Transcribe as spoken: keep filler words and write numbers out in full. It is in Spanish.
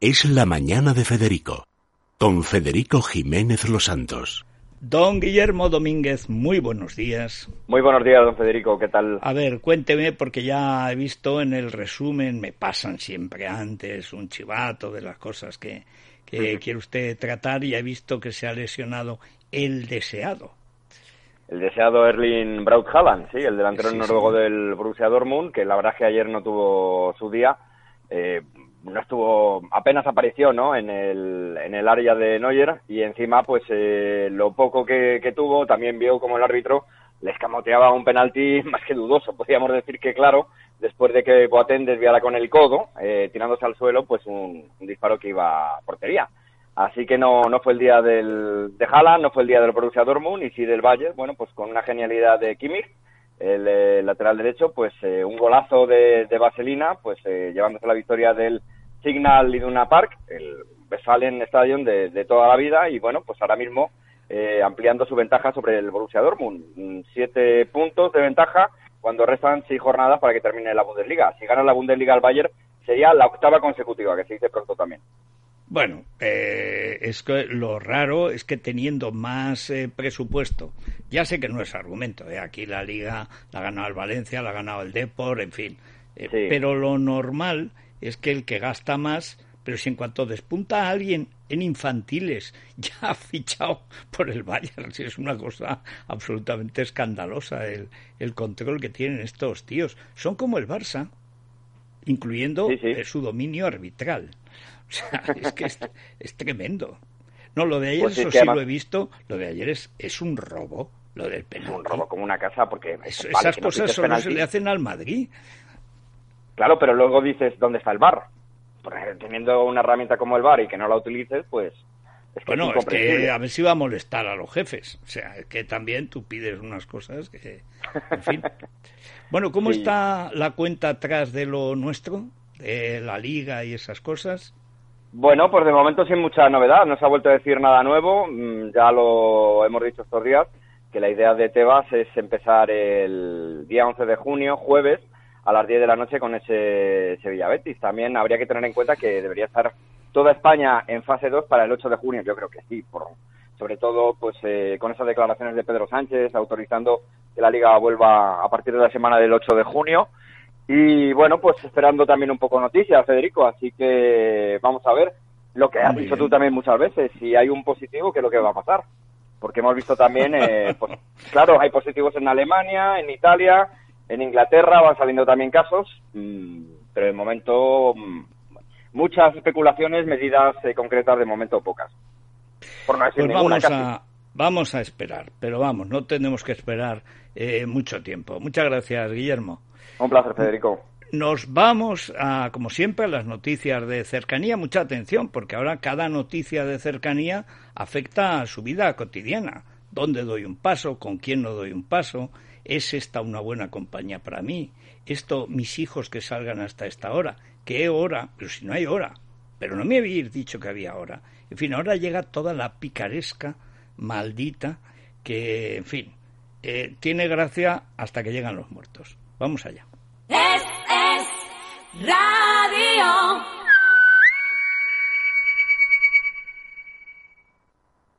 Es la mañana de Federico, con Federico Jiménez Los Santos. Don Guillermo Domínguez, muy buenos días. Muy buenos días, don Federico, ¿qué tal? A ver, cuénteme, porque ya he visto en el resumen, me pasan siempre antes un chivato de las cosas que, que sí. quiere usted tratar, y he visto que se ha lesionado el deseado. El deseado Erling Braut Haaland, sí, el delantero sí, noruego sí. del Borussia Dortmund, que la verdad es que ayer no tuvo su día, eh, no estuvo, apenas apareció, ¿no?, en el en el área de Neuer, y encima, pues, eh, lo poco que, que tuvo, también vio como el árbitro le escamoteaba un penalti más que dudoso, podríamos decir que claro, después de que Boateng desviara con el codo, eh, tirándose al suelo, pues un, un disparo que iba a portería. Así que no no fue el día del de Haaland, no fue el día del Borussia Dortmund, y sí del Bayern, bueno, pues con una genialidad de Kimmich, el eh, lateral derecho, pues eh, un golazo de, de vaselina, pues eh, llevándose la victoria del Signal Iduna Park, el Westfalen Stadium de, de toda la vida, y bueno, pues ahora mismo eh, ampliando su ventaja sobre el Borussia Dortmund. Siete puntos de ventaja cuando restan seis jornadas para que termine la Bundesliga. Si gana la Bundesliga al Bayern, sería la octava consecutiva, que se dice pronto también. Bueno, eh, es que lo raro es que teniendo más eh, presupuesto, ya sé que no es argumento, eh, aquí la Liga la ha ganado el Valencia, la ha ganado el Depor, en fin, eh, sí. pero lo normal es que el que gasta más, pero si en cuanto despunta a alguien en infantiles ya ha fichado por el Bayern, si es una cosa absolutamente escandalosa el, el control que tienen estos tíos. Son como el Barça, incluyendo sí, sí. Eh, su dominio arbitral. O sea, es que es, es tremendo. No, lo de ayer, pues eso sí además... lo he visto, lo de ayer es, es un robo, lo del penalti. Es un robo como una casa, porque... Eso, vale, esas cosas no solo penalti. Se le hacen al Madrid. Claro, pero luego dices, ¿dónde está el V A R? Porque teniendo una herramienta como el V A R y que no la utilices, pues... Es que bueno, es, es que a ver si va a molestar a los jefes. O sea, es que también tú pides unas cosas que... En fin. Bueno, ¿cómo sí. está la cuenta atrás de lo nuestro? De la Liga y esas cosas. Bueno, pues de momento sin mucha novedad, no se ha vuelto a decir nada nuevo, ya lo hemos dicho estos días, que la idea de Tebas es empezar el día once de junio, jueves, a las diez de la noche con ese Sevilla Betis. También habría que tener en cuenta que debería estar toda España en fase dos para el ocho de junio, yo creo que sí, por, sobre todo pues eh, con esas declaraciones de Pedro Sánchez autorizando que la Liga vuelva a partir de la semana del ocho de junio. Y bueno, pues esperando también un poco noticias, Federico, así que vamos a ver lo que has Muy dicho bien. Tú también muchas veces, si hay un positivo, ¿qué es lo que va a pasar? Porque hemos visto también, eh, pues, claro, hay positivos en Alemania, en Italia, en Inglaterra, van saliendo también casos, mmm, pero de momento mmm, muchas especulaciones, medidas eh, concretas de momento pocas. Por no decir pues ninguna, vamos, a, vamos a esperar, pero vamos, no tenemos que esperar eh, mucho tiempo. Muchas gracias, Guillermo. Un placer, Federico. Nos vamos, a, como siempre, a las noticias de cercanía. Mucha atención, porque ahora cada noticia de cercanía afecta a su vida cotidiana. ¿Dónde doy un paso? ¿Con quién no doy un paso? ¿Es esta una buena compañía para mí? Esto, mis hijos que salgan hasta esta hora. ¿Qué hora? Pero si no hay hora. Pero no me habéis dicho que había hora. En fin, ahora llega toda la picaresca maldita que, en fin, eh, tiene gracia hasta que llegan los muertos. Vamos allá. Es, es radio.